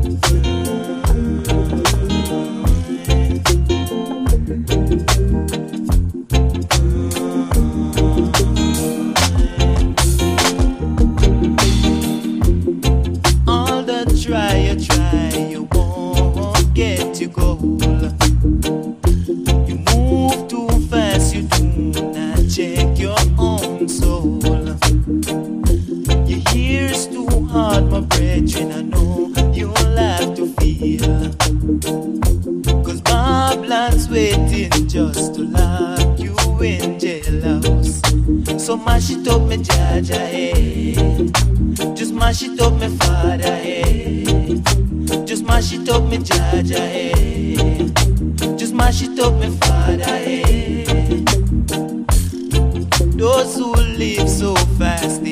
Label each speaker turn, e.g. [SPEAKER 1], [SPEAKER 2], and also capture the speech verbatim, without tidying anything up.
[SPEAKER 1] All the try you try, you won't get your goal. You move too fast, you do not check your own soul. Your ears too hard, my brethren, I know you'll have to feel. Cause Babylon's waiting just to lock you in jailhouse. So mash it up, me Jaja, hey. Just mash it up, me Father, hey. Just mash it up, me Jaja, hey. Just mash it up, me Father, hey. Those who live so fast,